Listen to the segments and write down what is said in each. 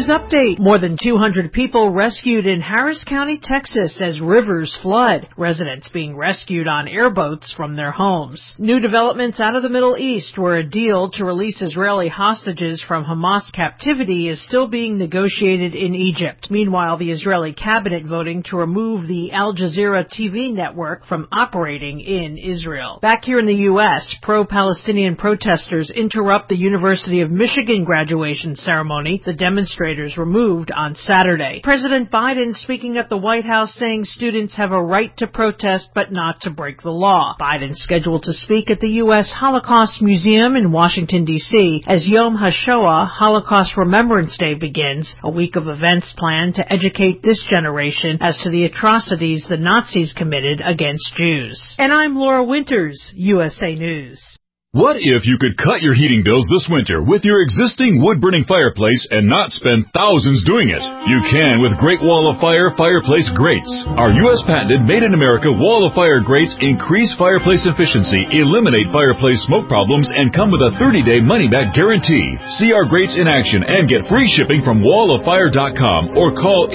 News update. More than 200 people rescued in Harris County, Texas as rivers flood. Residents being rescued on airboats from their homes. New developments out of the Middle East, where a deal to release Israeli hostages from Hamas captivity is still being negotiated in Egypt. Meanwhile, the Israeli cabinet voting to remove the Al Jazeera TV network from operating in Israel. Back here in the U.S., pro-Palestinian protesters interrupt the University of Michigan graduation ceremony. The demonstrators were moved on Saturday. President Biden speaking at the White House saying students have a right to protest but not to break the law. Biden scheduled to speak at the U.S. Holocaust Museum in Washington, D.C. as Yom HaShoah, Holocaust Remembrance Day, begins, a week of events planned to educate this generation as to the atrocities the Nazis committed against Jews. And I'm Laura Winters, USA News. What if you could cut your heating bills this winter with your existing wood-burning fireplace and not spend thousands doing it? You can with Great Wall of Fire fireplace grates. Our U.S. patented made-in-America Wall of Fire grates increase fireplace efficiency, eliminate fireplace smoke problems, and come with a 30-day money-back guarantee. See our grates in action and get free shipping from walloffire.com or call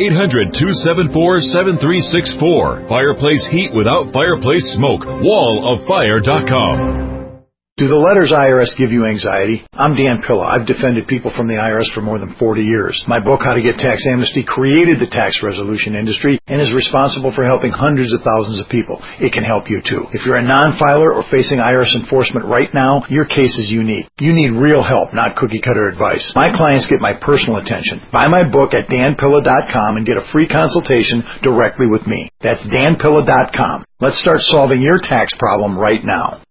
800-274-7364. Fireplace heat without fireplace smoke. walloffire.com. Do the letters IRS give you anxiety? I'm Dan Pilla. I've defended people from the IRS for more than 40 years. My book, How to Get Tax Amnesty, created the tax resolution industry and is responsible for helping hundreds of thousands of people. It can help you too. If you're a non-filer or facing IRS enforcement right now, your case is unique. You need real help, not cookie-cutter advice. My clients get my personal attention. Buy my book at danpilla.com and get a free consultation directly with me. That's danpilla.com. Let's start solving your tax problem right now.